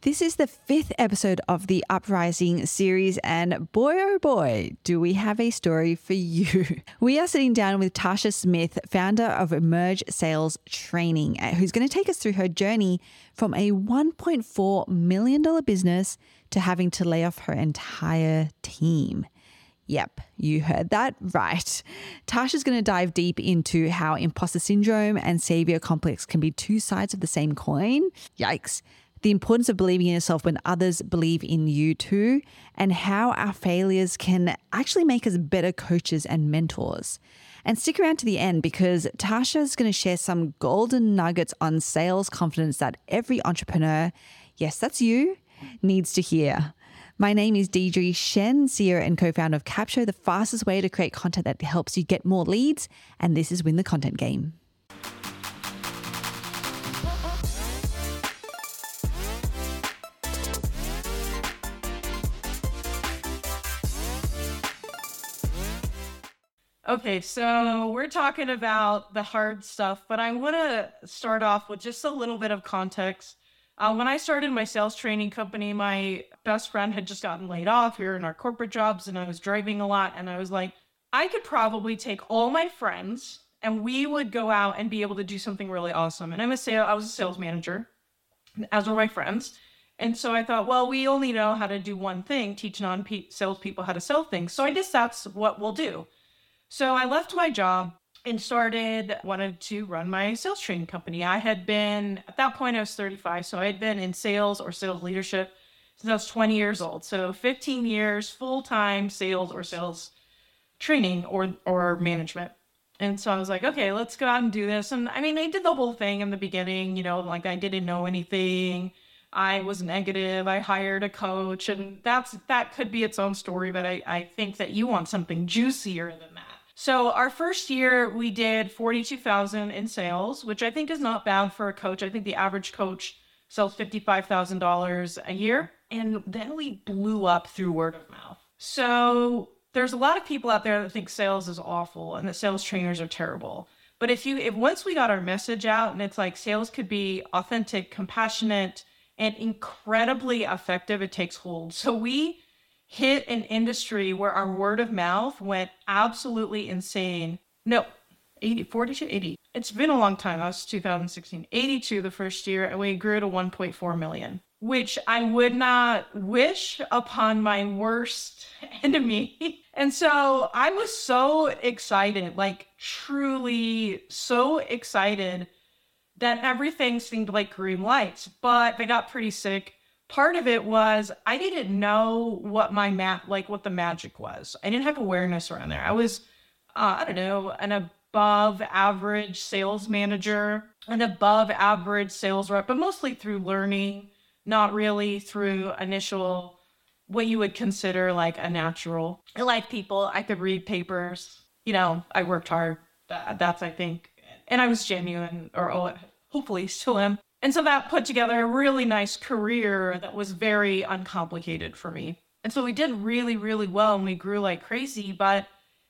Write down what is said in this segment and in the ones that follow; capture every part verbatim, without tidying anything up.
This is the fifth episode of the Uprising series, and boy, oh boy, do we have a story for you. We are sitting down with Tasha Smith, founder of Emerge Sales Training, who's going to take us through her journey from a one point four million dollars business to having to lay off her entire team. Yep, you heard that right. Tasha's going to dive deep into how imposter syndrome and savior complex can be two sides of the same coin. Yikes. The importance of believing in yourself when others believe in you too, and how our failures can actually make us better coaches and mentors. And stick around to the end because Tasha is going to share some golden nuggets on sales confidence that every entrepreneur, yes, that's you, needs to hear. My name is Deidre Shen, C E O and co-founder of Capsho, the fastest way to create content that helps you get more leads, and this is Win the Content Game. Okay, so we're talking about the hard stuff, but I want to start off with just a little bit of context. Uh, when I started my sales training company, my best friend had just gotten laid off. We were in our corporate jobs and I was driving a lot. And I was like, I could probably take all my friends and we would go out and be able to do something really awesome. And I'm a sale, I was a sales manager, as were my friends. And so I thought, well, we only know how to do one thing, teach non-salespeople how to sell things. So I guess that's what we'll do. So I left my job and started, wanted to run my sales training company. I had been, at that point I was thirty-five, so I had been in sales or sales leadership since I was twenty years old. So fifteen years full-time sales or sales training or, or management. And so I was like, okay, let's go out and do this. And I mean, I did the whole thing in the beginning, you know, like I didn't know anything. I was negative. I hired a coach, and that's, that could be its own story, but I, I think that you want something juicier than that. So our first year we did forty-two thousand in sales, which I think is not bad for a coach. I think the average coach sells fifty-five thousand dollars a year. And then we blew up through word of mouth. So there's a lot of people out there that think sales is awful and that sales trainers are terrible. But if you, if once we got our message out and it's like sales could be authentic, compassionate, and incredibly effective, it takes hold. So we hit an industry where our word of mouth went absolutely insane. No, eighty, forty-two, eighty. It's been a long time. That was two thousand sixteen. eighty-two the first year, and we grew to one point four million, which I would not wish upon my worst enemy. And so I was so excited, like truly so excited that everything seemed like green lights, but I got pretty sick. Part of it was I didn't know what my mat, like what the magic was. I didn't have awareness around there. I was, uh, I don't know, an above average sales manager, an above average sales rep, but mostly through learning, not really through initial, what you would consider like a natural. I like people. I could read papers. You know, I worked hard. That, that's, I think, and I was genuine, or oh, hopefully still am. And so that put together a really nice career that was very uncomplicated for me. And so we did really, really well and we grew like crazy, but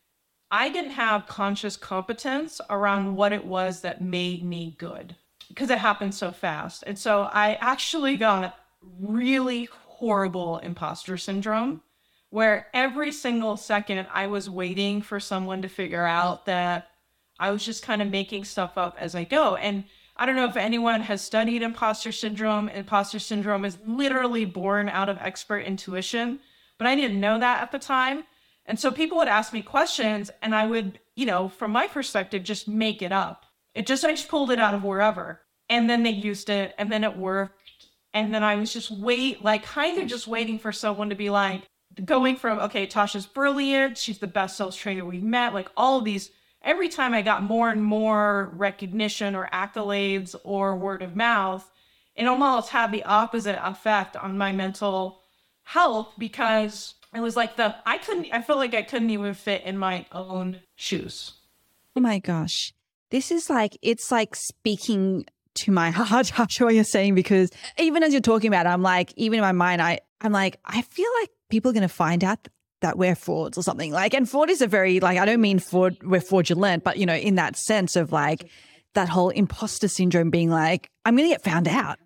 I didn't have conscious competence around what it was that made me good because it happened so fast. And so I actually got really horrible imposter syndrome where every single second I was waiting for someone to figure out that I was just kind of making stuff up as I go. And I don't know if anyone has studied imposter syndrome. Imposter syndrome is literally born out of expert intuition, but I didn't know that at the time. And so people would ask me questions and I would, you know, from my perspective, just make it up. It just, I just pulled it out of wherever. And then they used it and then it worked. And then I was just wait, like kind of just waiting for someone to be like, going from, okay, Tasha's brilliant. She's the best sales trainer we've met. Like all of these. Every time I got more and more recognition or accolades or word of mouth, it almost had the opposite effect on my mental health because it was like the, I couldn't, I felt like I couldn't even fit in my own shoes. Oh my gosh. This is like, it's like speaking to my heart, Tasha, what you're saying, because even as you're talking about it, I'm like, even in my mind, I, I'm like, I feel like people are going to find out that we're frauds or something. Like, and fraud is a very, like, I don't mean fraud, we're fraudulent, but, you know, in that sense of like that whole imposter syndrome being like, I'm going to get found out.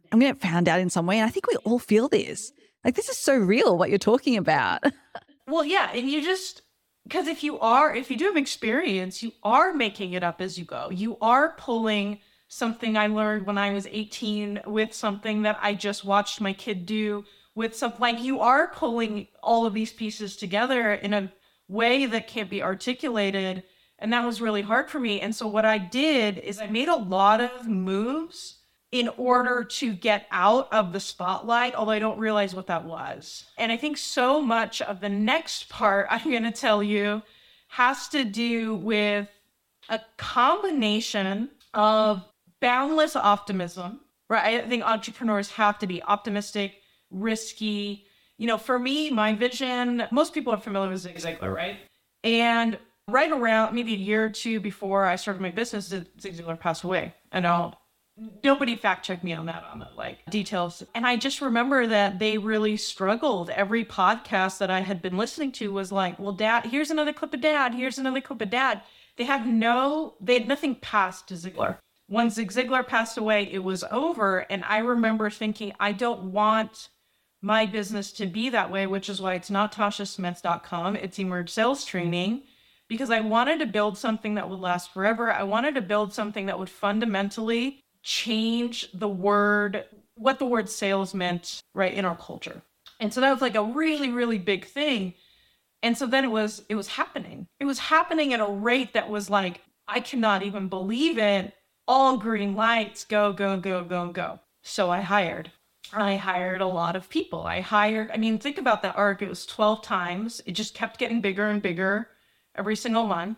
I'm going to get found out in some way. And I think we all feel this. Like, this is so real, what you're talking about. Well, yeah. And you just, because if you are, if you do have experience, you are making it up as you go. You are pulling something I learned when I was eighteen with something that I just watched my kid do with something. Like, you are pulling all of these pieces together in a way that can't be articulated. And that was really hard for me. And so what I did is I made a lot of moves in order to get out of the spotlight, although I don't realize what that was. And I think so much of the next part I'm going to tell you has to do with a combination of boundless optimism, right? I think entrepreneurs have to be optimistic, risky. You know, for me, my vision, most people are familiar with Zig Ziglar, right? And right around maybe a year or two before I started my business, Zig Ziglar passed away. And I'll Nobody fact checked me on that, on the like details. And I just remember that they really struggled. Every podcast that I had been listening to was like, well, dad, here's another clip of dad. Here's another clip of dad. They had no, they had nothing past Ziglar. Once Zig Ziglar passed away, it was over. And I remember thinking, I don't want my business to be that way, which is why it's not tasha smith dot com. It's Emerge Sales Training, because I wanted to build something that would last forever. I wanted to build something that would fundamentally change the word, what the word sales meant, right, in our culture. And so that was like a really, really big thing. And so then it was, it was happening. It was happening at a rate that was like, I cannot even believe it. All green lights, go, go, go, go, go. So I hired. I hired a lot of people. I hired, I mean, think about that arc. It was twelve times. It just kept getting bigger and bigger every single month.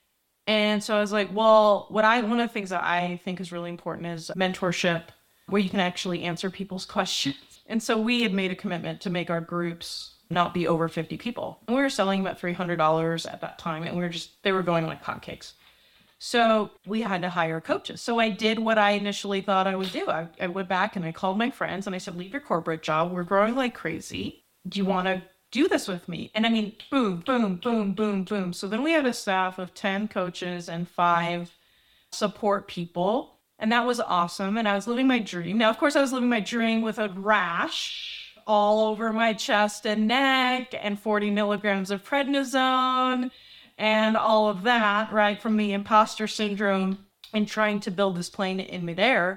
And so I was like, well, what I, one of the things that I think is really important is mentorship, where you can actually answer people's questions. And so we had made a commitment to make our groups not be over fifty people. And we were selling them at three hundred dollars at that time. And we were just, they were going like hotcakes. So we had to hire coaches. So I did what I initially thought I would do. I, I went back and I called my friends and I said, leave your corporate job. We're growing like crazy. Do you want to do this with me? And I mean, boom, boom, boom, boom, boom. So then we had a staff of ten coaches and five support people. And that was awesome. And I was living my dream. Now, of course, I was living my dream with a rash all over my chest and neck and forty milligrams of prednisone and all of that, right, from the imposter syndrome and trying to build this plane in midair.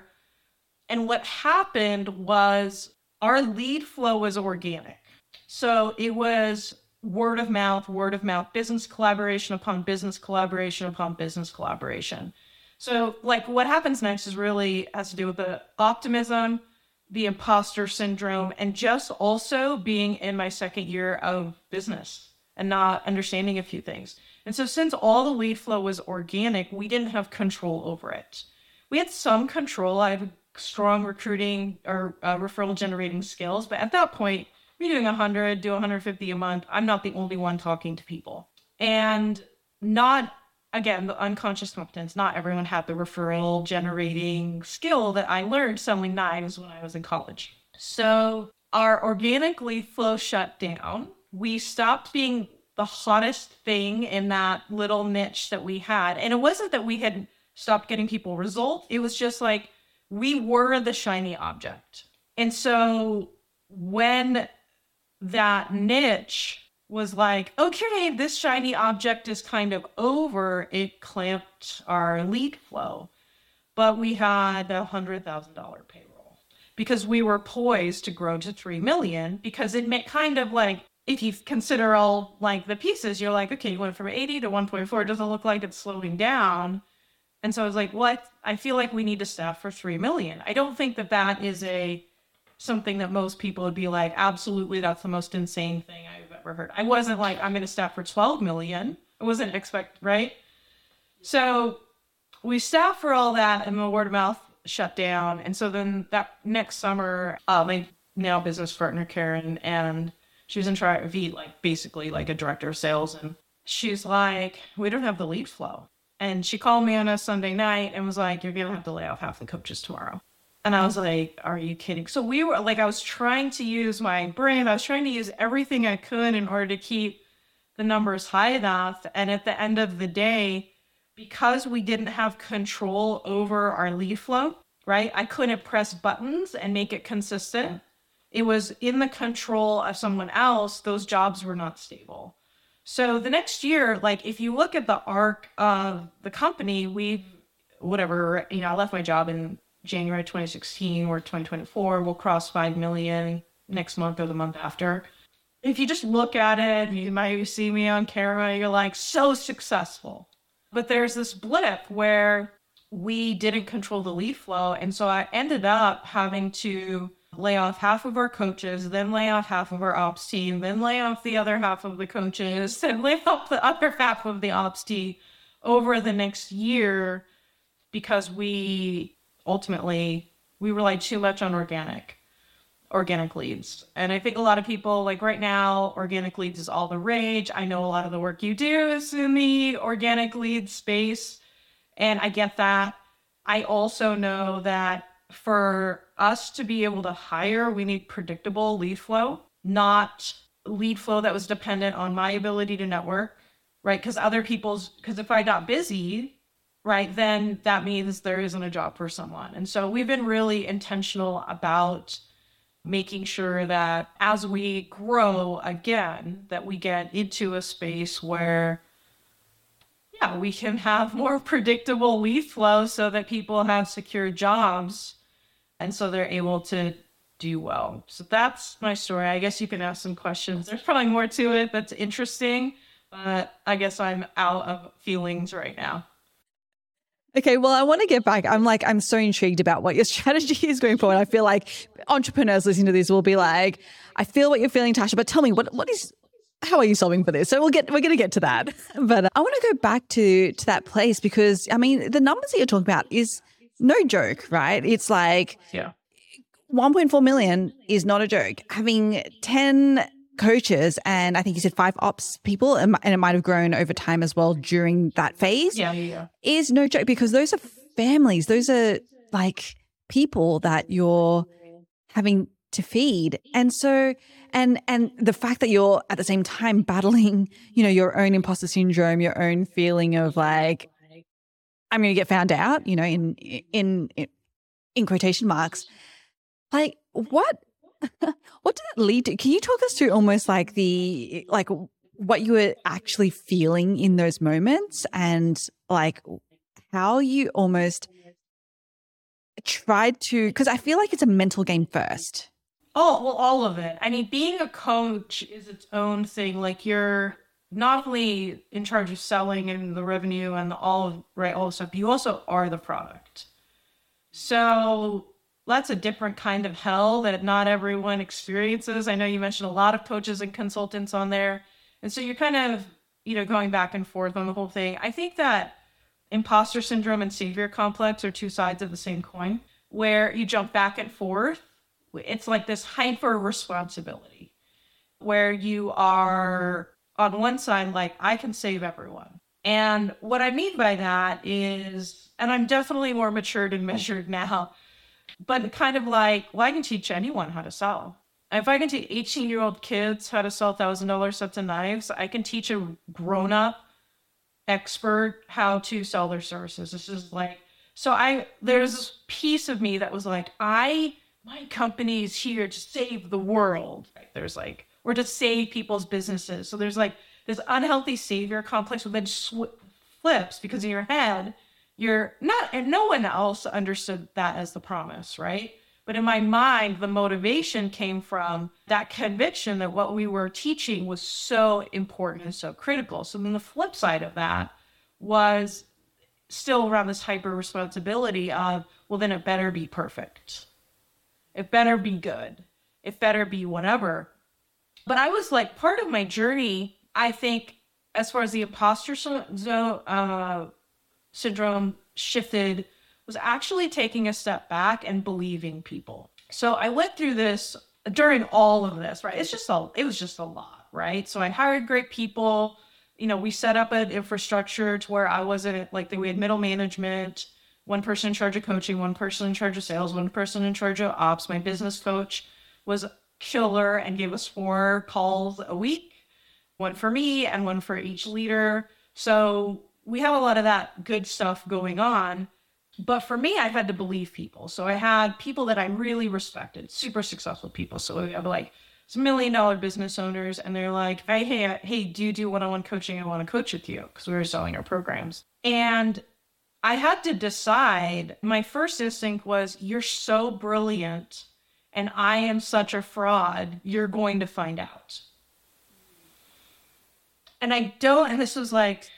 And what happened was our lead flow was organic. So it was word of mouth, word of mouth, business collaboration upon business collaboration upon business collaboration. So like what happens next is really has to do with the optimism, the imposter syndrome, and just also being in my second year of business and not understanding a few things. And so since all the lead flow was organic, we didn't have control over it. We had some control. I have strong recruiting or uh, referral generating skills, but at that point, you're doing one hundred, do one hundred fifty a month. I'm not the only one talking to people. And not, again, the unconscious competence, not everyone had the referral generating skill that I learned selling knives when I was in college. So our organic lead flow shut down. We stopped being the hottest thing in that little niche that we had. And it wasn't that we had stopped getting people results. It was just like we were the shiny object. And so when that niche was like, okay, this shiny object is kind of over, it clamped our lead flow. But we had a one hundred thousand dollars payroll because we were poised to grow to three million dollars because it meant kind of like, if you consider all like the pieces, you're like, okay, you went from eighty to one point four. It doesn't look like it's slowing down. And so I was like, what? I feel like we need to staff for three million. I don't think that that is a something that most people would be like, absolutely, that's the most insane thing I've ever heard. I wasn't like, I'm going to staff for twelve million. I wasn't expect, right? So we staffed for all that and the word of mouth shut down. And so then that next summer, uh, my now business partner, Karen, and she was in charge of V, like basically like a director of sales. And she's like, we don't have the lead flow. And she called me on a Sunday night and was like, you're going to have to lay off half the coaches tomorrow. And I was like, are you kidding? So we were like, I was trying to use my brain. I was trying to use everything I could in order to keep the numbers high enough. And at the end of the day, because we didn't have control over our lead flow, right? I couldn't press buttons and make it consistent. It was in the control of someone else. Those jobs were not stable. So the next year, like if you look at the arc of the company, we, whatever, you know, I left my job in January twenty sixteen or twenty twenty-four. We'll cross five million next month or the month after. If you just look at it, you might see me on camera, you're like, so successful. But there's this blip where we didn't control the lead flow. And so I ended up having to lay off half of our coaches, then lay off half of our ops team, then lay off the other half of the coaches, and lay off the other half of the ops team over the next year because we ultimately, we relied too much on organic. organic leads. And I think a lot of people, like right now, organic leads is all the rage. I know a lot of the work you do is in the organic lead space, and I get that. I also know that for us to be able to hire, we need predictable lead flow, not lead flow that was dependent on my ability to network, right? Because other people's, because if I got busy, right, then that means there isn't a job for someone. And so we've been really intentional about making sure that as we grow again, that we get into a space where, yeah, we can have more predictable lead flow so that people have secure jobs and so they're able to do well. So that's my story. I guess you can ask some questions. There's probably more to it that's interesting, but I guess I'm out of feelings right now. Okay, well, I want to get back. I'm like, I'm so intrigued about what your strategy is going forward. I feel like entrepreneurs listening to this will be like, I feel what you're feeling, Tasha, but tell me, what what is, how are you solving for this? So we'll get, we're going to get to that. But I want to go back to, to that place because, I mean, the numbers that you're talking about is no joke, right? It's like yeah. one point four million is not a joke. Having ten coaches and I think you said five ops people, and it might have grown over time as well during that phase. Yeah, yeah, yeah. Is no joke because those are families. Those are like people that you're having to feed. And so, and, and the fact that you're at the same time battling, you know, your own imposter syndrome, your own feeling of like, I'm going to get found out, you know, in, in, in, in quotation marks, like what, what did that lead to? Can you talk us through almost like the, like what you were actually feeling in those moments and like how you almost tried to, because I feel like it's a mental game first. Oh, well, all of it. I mean, being a coach is its own thing. Like you're not only in charge of selling and the revenue and the all of, right, all the stuff, you also are the product. So that's a different kind of hell that not everyone experiences. I know you mentioned a lot of coaches and consultants on there. And so you're kind of, you know, going back and forth on the whole thing. I think that imposter syndrome and savior complex are two sides of the same coin where you jump back and forth. It's like this hyper responsibility where you are on one side, like, I can save everyone. And what I mean by that is, and I'm definitely more matured and measured now, but kind of like, well, I can teach anyone how to sell. If I can teach eighteen-year-old kids how to sell one thousand dollars sets of knives, I can teach a grown-up expert how to sell their services. This is like, so I, there's this piece of me that was like, I, my company is here to save the world. Right? There's like, or to save people's businesses. So there's like this unhealthy savior complex that then sw- flips because in your head, you're not, and no one else understood that as the promise, right? But in my mind, the motivation came from that conviction that what we were teaching was so important and so critical. So then the flip side of that was still around this hyper responsibility of, well, then it better be perfect. It better be good. It better be whatever. But I was like, part of my journey, I think, as far as the imposter so, uh, syndrome shifted, was actually taking a step back and believing people. So I went through this during all of this, right? It's just a, it was just a lot, right? So I hired great people. You know, we set up an infrastructure to where I wasn't like, we had middle management, one person in charge of coaching, one person in charge of sales, one person in charge of ops. My business coach was killer and gave us four calls a week, one for me and one for each leader. So we have a lot of that good stuff going on. But for me, I've had to believe people. So I had people that I really respected, super successful people. So I have like some million dollar business owners, and they're like, hey, hey, hey, do you do one-on-one coaching? I want to coach with you, because we were selling our programs. And I had to decide. My first instinct was, you're so brilliant and I am such a fraud, you're going to find out. And I don't, and this was like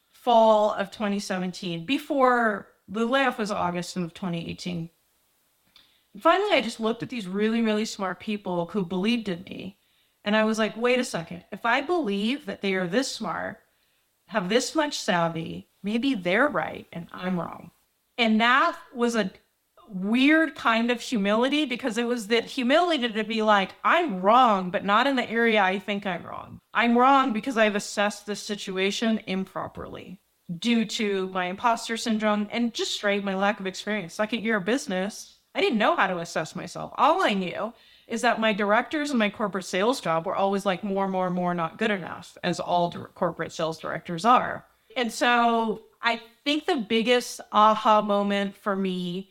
fall of twenty seventeen, before the layoff was August of twenty eighteen. Finally, I just looked at these really, really smart people who believed in me. And I was like, wait a second. If I believe that they are this smart, have this much savvy, maybe they're right and I'm wrong. And that was a weird kind of humility, because it was that humility to be like, I'm wrong, but not in the area I think I'm wrong. I'm wrong because I've assessed this situation improperly due to my imposter syndrome and just straight my lack of experience. Second year of business, I didn't know how to assess myself. All I knew is that my directors in my corporate sales job were always like, more, more, more, not good enough, as all di- corporate sales directors are. And so I think the biggest aha moment for me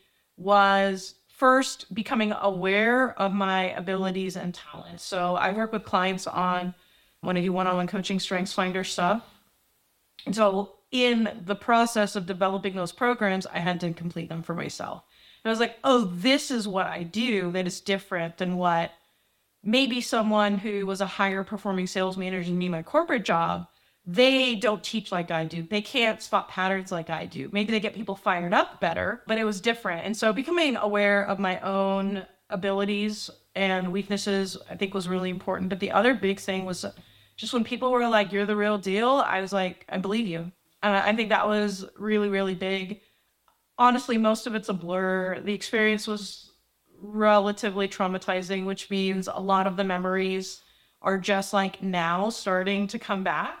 was first becoming aware of my abilities and talents. So I work with clients on when I do one-on-one coaching, Strengths Finder stuff. And so in the process of developing those programs, I had to complete them for myself. And I was like, oh, this is what I do that is different than what maybe someone who was a higher performing sales manager in me, my corporate job, they don't teach like I do. They can't spot patterns like I do. Maybe they get people fired up better, but it was different. And so becoming aware of my own abilities and weaknesses, I think, was really important. But the other big thing was just when people were like, you're the real deal, I was like, I believe you. And I think that was really, really big. Honestly, most of it's a blur. The experience was relatively traumatizing, which means a lot of the memories are just like now starting to come back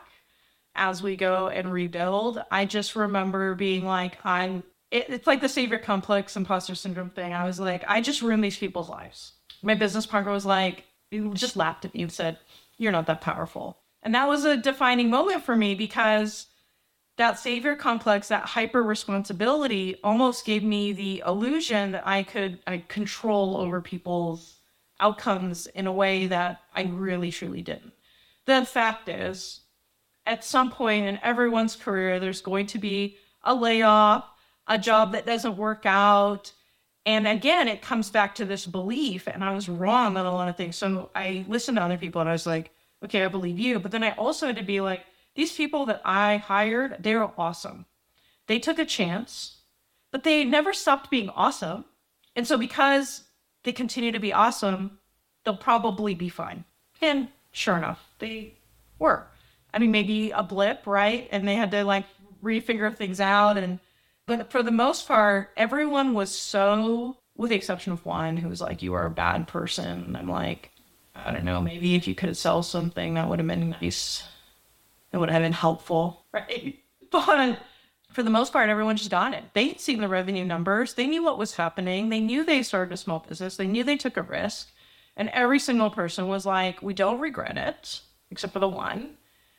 as we go and rebuild. I just remember being like, I'm, it, it's like the savior complex, imposter syndrome thing. I was like, I just ruined these people's lives. My business partner was like, he just laughed at me and said, you're not that powerful. And that was a defining moment for me, because that savior complex, that hyper responsibility almost gave me the illusion that I could I control over people's outcomes in a way that I really truly didn't. The fact is, at some point in everyone's career, there's going to be a layoff, a job that doesn't work out. And again, it comes back to this belief, and I was wrong on a lot of things. So I listened to other people and I was like, okay, I believe you. But then I also had to be like, these people that I hired, they were awesome. They took a chance, but they never stopped being awesome. And so because they continue to be awesome, they'll probably be fine. And sure enough, they were. I mean, maybe a blip, right? And they had to like refigure things out. And but for the most part, everyone was so, with the exception of one who was like, you are a bad person. And I'm like, I don't know, maybe if you could sell something, that would have been nice. It would have been helpful, right? But for the most part, everyone just got it. They'd seen the revenue numbers. They knew what was happening. They knew they started a small business. They knew they took a risk. And every single person was like, we don't regret it, except for the one.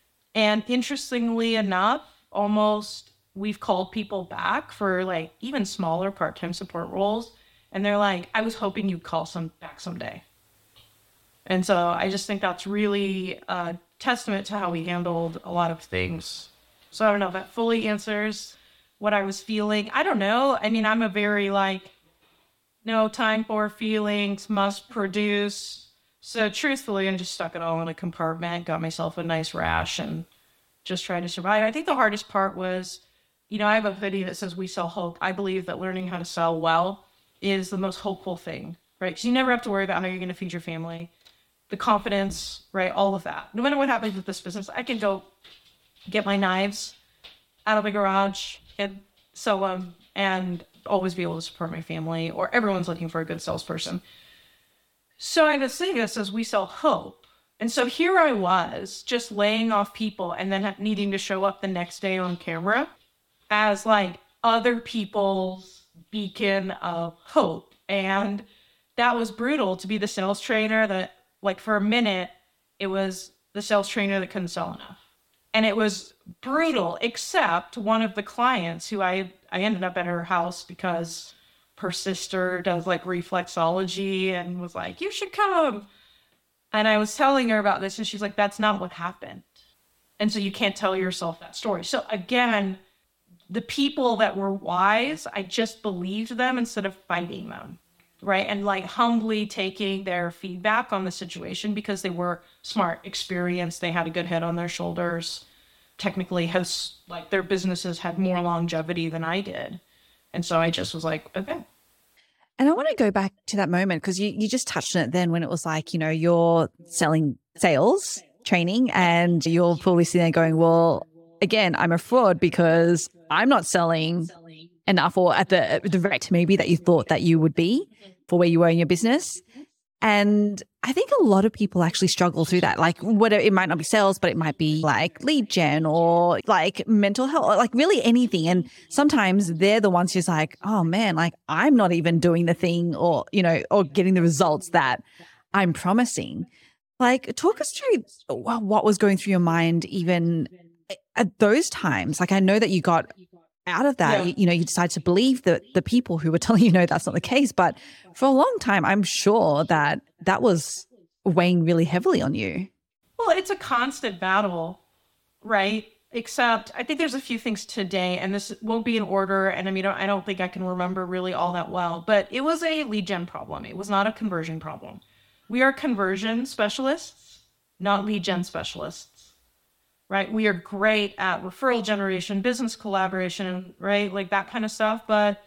And interestingly enough, almost we've called people back for like even smaller part-time support roles. And they're like, I was hoping you'd call some back someday. And so I just think that's really a testament to how we handled a lot of things. So I don't know if that fully answers what I was feeling. I don't know. I mean, I'm a very like, no time for feelings, must produce. So truthfully, I just stuck it all in a compartment, got myself a nice rash, and just tried to survive. I think the hardest part was, you know, I have a hoodie that says we sell hope. I believe that learning how to sell well is the most hopeful thing, right? Because you never have to worry about how you're going to feed your family. The confidence, right? All of that. No matter what happens with this business, I can go get my knives out of the garage and sell them and always be able to support my family, or everyone's looking for a good salesperson. So I was saying this as we sell hope. And so here I was just laying off people and then needing to show up the next day on camera as like other people's beacon of hope. And that was brutal, to be the sales trainer that, like, for a minute, it was the sales trainer that couldn't sell enough. And it was brutal, except one of the clients who I I ended up at her house because her sister does like reflexology and was like, you should come. And I was telling her about this and she's like, that's not what happened. And so you can't tell yourself that story. So again, the people that were wise, I just believed them instead of fighting them, right? And like humbly taking their feedback on the situation because they were smart, experienced, they had a good head on their shoulders, technically has like their businesses had more longevity than I did. And so I just was like, okay. And I want to go back to that moment because you, you just touched on it then when it was like, you know, you're selling sales training and you're probably sitting there going, well, again, I'm a fraud because I'm not selling enough or at the, the rate maybe that you thought that you would be for where you were in your business. And I think a lot of people actually struggle through that. Like whether it might not be sales, but it might be like lead gen or like mental health, or like really anything. And sometimes they're the ones who's like, oh man, like I'm not even doing the thing or, you know, or getting the results that I'm promising. Like talk us through what was going through your mind even at those times. Like I know that you got out of that, yeah. you, you know, you decided to believe the, the people who were telling you, no, that's not the case. But for a long time, I'm sure that that was weighing really heavily on you. Well, it's a constant battle, right? Except I think there's a few things today, and this won't be in order. And I mean, I don't think I can remember really all that well, but it was a lead gen problem. It was not a conversion problem. We are conversion specialists, not lead gen specialists. Right? We are great at referral generation, business collaboration, right? Like that kind of stuff. But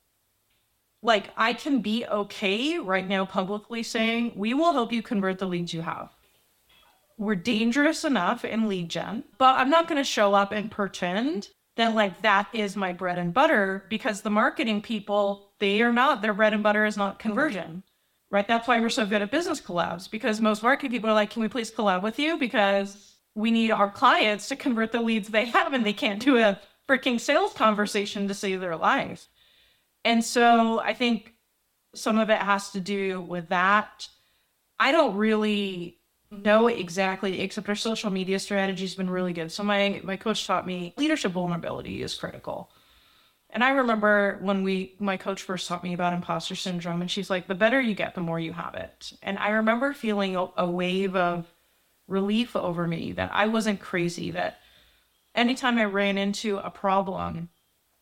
like I can be okay right now publicly saying, we will help you convert the leads you have. We're dangerous enough in lead gen, but I'm not going to show up and pretend that like that is my bread and butter because the marketing people, they are not, their bread and butter is not conversion, right? That's why we're so good at business collabs because most marketing people are like, can we please collab with you? Because we need our clients to convert the leads they have and they can't do a freaking sales conversation to save their life. And so I think some of it has to do with that. I don't really know exactly, except our social media strategy has been really good. So my, my coach taught me leadership vulnerability is critical. And I remember when we, my coach first taught me about imposter syndrome and she's like, the better you get, the more you have it. And I remember feeling a, a wave of relief over me that I wasn't crazy, that anytime I ran into a problem,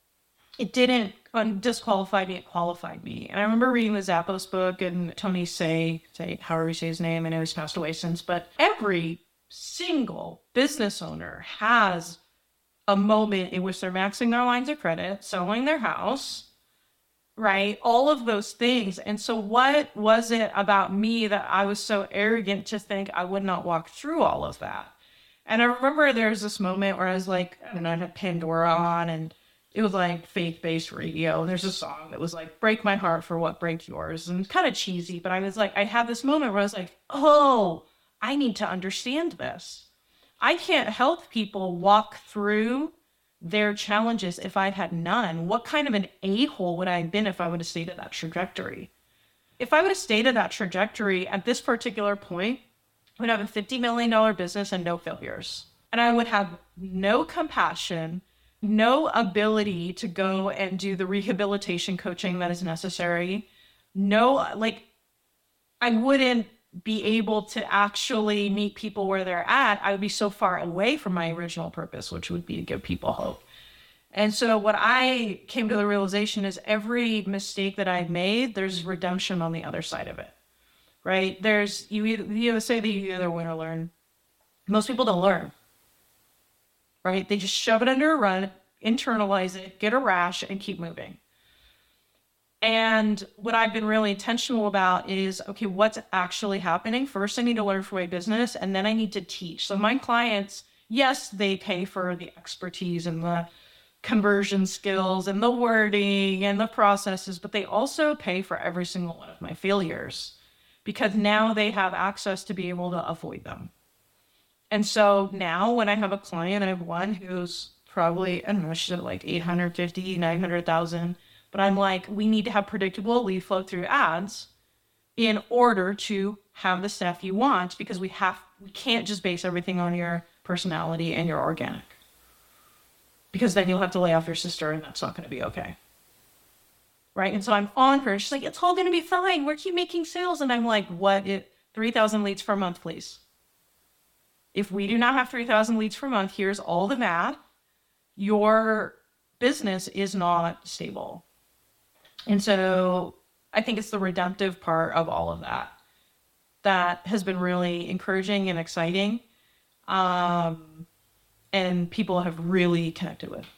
it didn't disqualify me, it qualified me. And I remember reading the Zappos book and Tony Say, say however you say his name, and he's passed away since, but every single business owner has a moment in which they're maxing their lines of credit, selling their house, right? All of those things. And so what was it about me that I was so arrogant to think I would not walk through all of that? And I remember there was this moment where I was like, I don't know, I had Pandora on and it was like faith-based radio. And there's a song that was like, break my heart for what breaks yours. And kind of cheesy, but I was like, I had this moment where I was like, oh, I need to understand this. I can't help people walk through their challenges if I had none. What kind of an a-hole would I have been if I would have stayed at that trajectory? If I would have stayed at that trajectory at this particular point, I would have a fifty million dollars business and no failures. And I would have no compassion, no ability to go and do the rehabilitation coaching that is necessary. No, like, I wouldn't be able to actually meet people where they're at. I would be so far away from my original purpose, which would be to give people hope. And so what I came to the realization is every mistake that I've made, there's redemption on the other side of it, right? There's, you either, you say that you either win or learn. Most people don't learn, right? They just shove it under a rug, internalize it, get a rash, and keep moving. And what I've been really intentional about is, okay, what's actually happening? First, I need to learn from my business, and then I need to teach. So my clients, yes, they pay for the expertise and the conversion skills and the wording and the processes, but they also pay for every single one of my failures because now they have access to be able to avoid them. And so now when I have a client, I have one who's probably, I don't know, she's at like eight hundred fifty, nine hundred thousand. But I'm like, we need to have predictable lead flow through ads in order to have the stuff you want, because we have, we can't just base everything on your personality and your organic. because then you'll have to lay off your sister and that's not going to be okay. Right. And so I'm on her. She's like, it's all going to be fine. We're keep making sales. And I'm like, what? It, three thousand leads per month, please. If we do not have three thousand leads per month, here's all the math. Your business is not stable. And so I think it's the redemptive part of all of that that has been really encouraging and exciting. Um, and people have really connected with.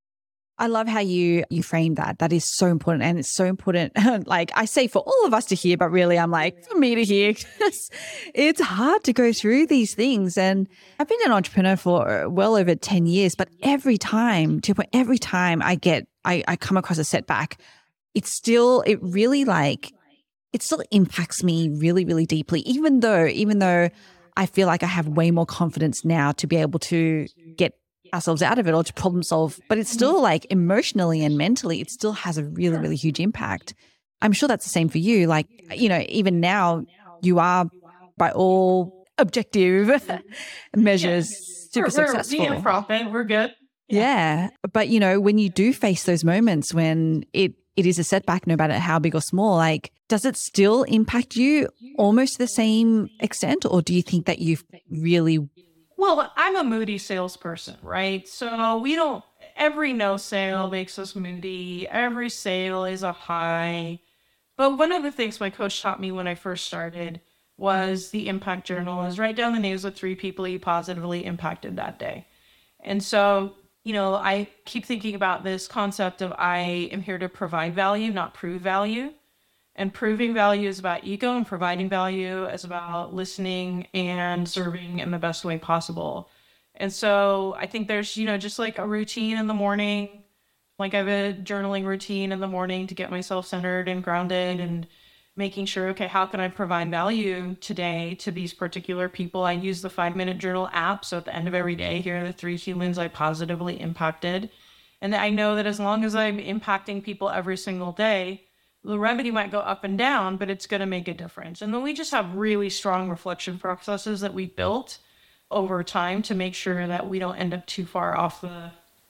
I love how you you frame that. That is so important. And it's so important, like I say for all of us to hear, but really I'm like, for me to hear, because it's hard to go through these things. And I've been an entrepreneur for well over ten years, but every time, to point, every time I get, I, I come across a setback, it's still, it really like, it still impacts me really, really deeply, even though, even though I feel like I have way more confidence now to be able to get ourselves out of it or to problem solve, but it's still like emotionally and mentally, it still has a really, really huge impact. I'm sure that's the same for you. Like, you know, even now you are by all objective measures yeah. super we're, successful. We're profit. We're good. Yeah. yeah. But, you know, when you do face those moments when it, it is a setback, no matter how big or small, like, does it still impact you almost to the same extent? Or do you think that you've really... Well, I'm a moody salesperson, right? So we don't, every no sale makes us moody. Every sale is a high. But one of the things my coach taught me when I first started was the impact journal, is write down the names of three people you positively impacted that day. And so, you know, I keep thinking about this concept of I am here to provide value, not prove value. And proving value is about ego, and providing value is about listening and serving in the best way possible. And so I think there's, you know, just like a routine in the morning, like I have a journaling routine in the morning to get myself centered and grounded and making sure, okay, how can I provide value today to these particular people? I use the five minute journal app. So at the end of every day, here are the three humans I positively impacted. And I know that as long as I'm impacting people every single day, the revenue might go up and down, but it's going to make a difference. And then we just have really strong reflection processes that we built over time to make sure that we don't end up too far off the,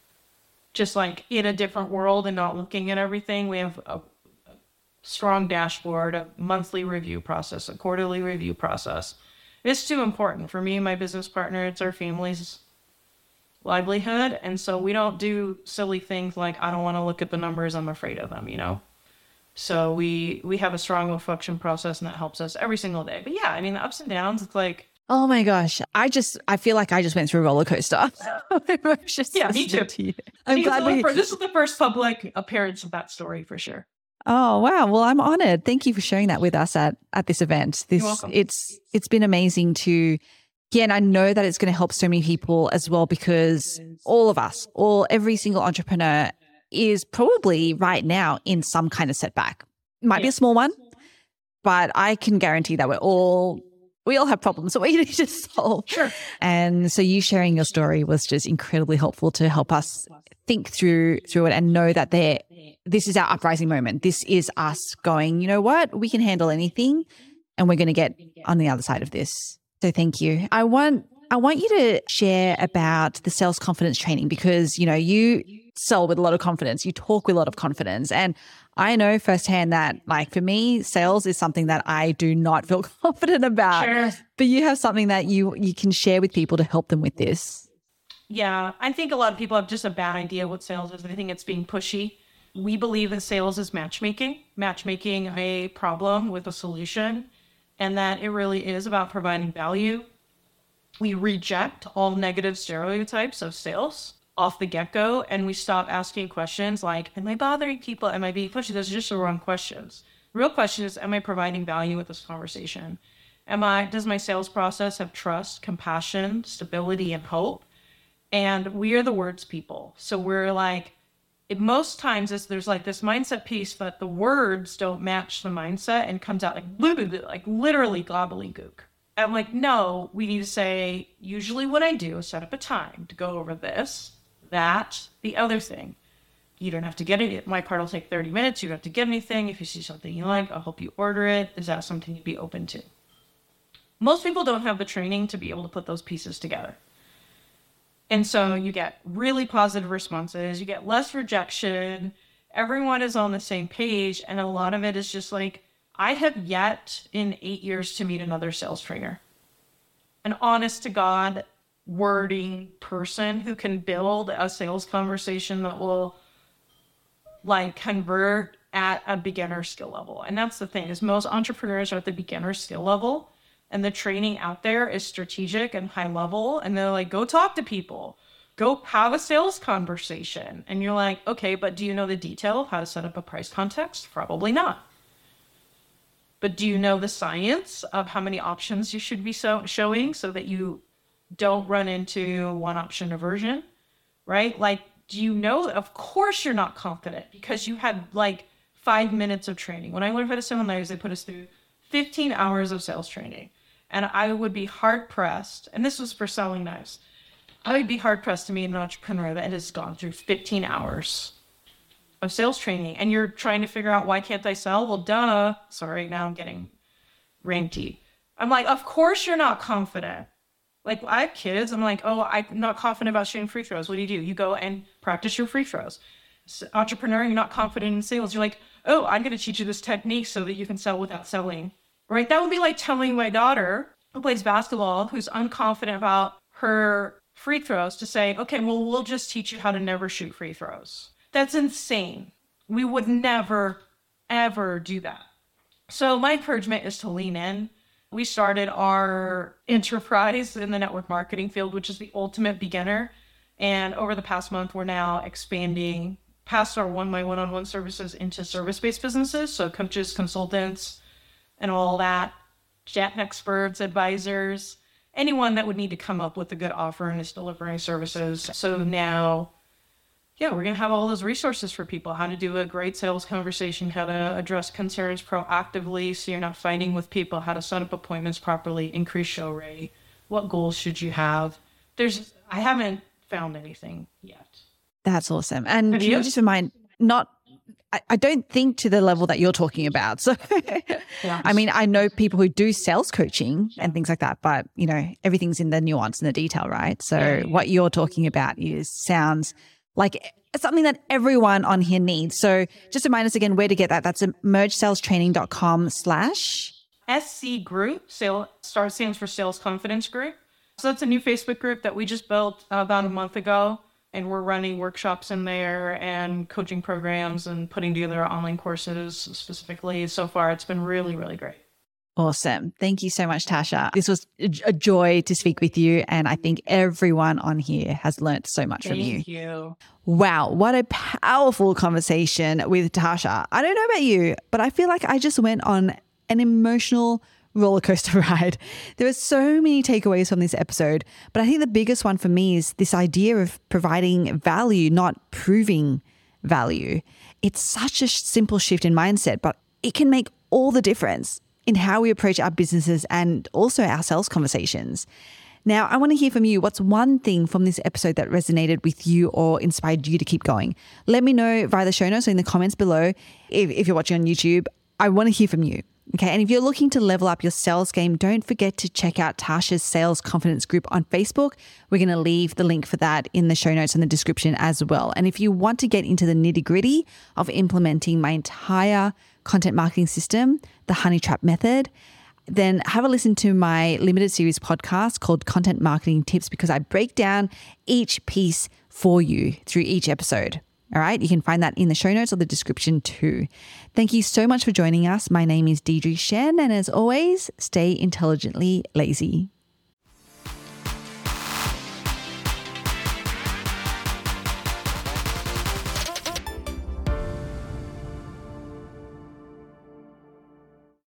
just like in a different world and not looking at everything. We have a, a strong dashboard, a monthly review process, a quarterly review process. It's too important for me and my business partner. It's our family's livelihood. And so we don't do silly things like, I don't want to look at the numbers, I'm afraid of them, you know? So we we have a strong reflection process, and that helps us every single day. But yeah, I mean, the ups and downs, it's like... Oh my gosh. I just, I feel like I just went through a roller coaster. Yeah, me too. To I'm glad we... we... This is the first public appearance of that story for sure. Oh, wow. Well, I'm honored. Thank you for sharing that with us at, at this event. This, You're welcome. It's It's been amazing to... Yeah, and I know that it's going to help so many people as well, because all of us, all every single entrepreneur is probably right now in some kind of setback. Might yeah. be a small one, but I can guarantee that we're all, we all have problems that we need to solve. Sure. And so you sharing your story was just incredibly helpful to help us think through through it and know that there, this is our uprising moment. This is us going, you know what, we can handle anything and we're going to get on the other side of this. So thank you. I want I want you to share about the sales confidence training, because, you know, you sell with a lot of confidence. You talk with a lot of confidence. And I know firsthand that, like, for me, sales is something that I do not feel confident about. Sure. But you have something that you you can share with people to help them with this. Yeah, I think a lot of people have just a bad idea what sales is. I think it's being pushy. We believe that sales is matchmaking, matchmaking a problem with a solution, and that it really is about providing value. We reject all negative stereotypes of sales off the get-go, and we stop asking questions like, am I bothering people? Am I being pushy? Those are just the wrong questions. The real question is, am I providing value with this conversation? Am I, does my sales process have trust, compassion, stability, and hope? And we are the words people. So we're like, it, most times it's, there's like this mindset piece that the words don't match the mindset and comes out like, like literally gobbledygook. I'm like, no, we need to say, usually what I do is set up a time to go over this, that, the other thing. You don't have to get it. My part will take thirty minutes. You don't have to get anything. If you see something you like, I'll help you order it. Is that something you'd be open to? Most people don't have the training to be able to put those pieces together. And so you get really positive responses, you get less rejection, everyone is on the same page. And a lot of it is just like, I have yet in eight years to meet another sales trainer, an honest to God wording person who can build a sales conversation that will like convert at a beginner skill level. And that's the thing, is most entrepreneurs are at the beginner skill level, and the training out there is strategic and high level. And they're like, go talk to people, go have a sales conversation. And you're like, okay, but do you know the detail of how to set up a price context? Probably not. But do you know the science of how many options you should be so- showing so that you don't run into one option aversion, right? Like, do you know, of course you're not confident because you had like five minutes of training. When I learned how to sell knives, they put us through fifteen hours of sales training. And I would be hard pressed, and this was for selling knives, I would be hard pressed to meet an entrepreneur that has gone through fifteen hours of sales training. And you're trying to figure out, why can't I sell? Well, duh. Sorry, now I'm getting ranty. I'm like, of course you're not confident. Like, I have kids. I'm like, oh, I'm not confident about shooting free throws. What do you do? You go and practice your free throws. So, entrepreneur, you're not confident in sales. You're like, oh, I'm going to teach you this technique so that you can sell without selling, right? That would be like telling my daughter who plays basketball, who's unconfident about her free throws, to say, okay, well, we'll just teach you how to never shoot free throws. That's insane. We would never, ever do that. So my encouragement is to lean in. We started our enterprise in the network marketing field, which is the ultimate beginner. And over the past month, we're now expanding past our one by one-on-one services into service-based businesses. So coaches, consultants, and all that, chat experts, advisors, anyone that would need to come up with a good offer and is delivering services. So now, yeah, we're going to have all those resources for people, how to do a great sales conversation, how to address concerns proactively so you're not fighting with people, how to set up appointments properly, increase show rate, what goals should you have. There's, I haven't found anything yet. That's awesome. And Have can you? you just remind, not, I, I don't think to the level that you're talking about. So, Yeah. I mean, I know people who do sales coaching and things like that, but, you know, everything's in the nuance and the detail, right? So Yeah, yeah. what you're talking about is sounds like something that everyone on here needs. So just remind us again where to get that. That's emergeSalesTraining.com slash. S C Group, sale, STAR stands for Sales Confidence Group. So that's a new Facebook group that we just built uh, about a month ago. And we're running workshops in there and coaching programs and putting together online courses specifically. So far, it's been really, really great. Awesome. Thank you so much, Tasha. This was a joy to speak with you. And I think everyone on here has learnt so much from you. Thank you. Wow. What a powerful conversation with Tasha. I don't know about you, but I feel like I just went on an emotional roller coaster ride. There are so many takeaways from this episode, but I think the biggest one for me is this idea of providing value, not proving value. It's such a simple shift in mindset, but it can make all the difference in how we approach our businesses and also our sales conversations. Now, I want to hear from you. What's one thing from this episode that resonated with you or inspired you to keep going? Let me know via the show notes or in the comments below. If, if you're watching on YouTube, I want to hear from you. Okay. And if you're looking to level up your sales game, don't forget to check out Tasha's Sales Confidence Group on Facebook. We're going to leave the link for that in the show notes and the description as well. And if you want to get into the nitty gritty of implementing my entire content marketing system, the Honey Trap Method, then have a listen to my limited series podcast called Content Marketing Tips, because I break down each piece for you through each episode. All right. You can find that in the show notes or the description too. Thank you so much for joining us. My name is Deidre Shen, and as always, stay intelligently lazy.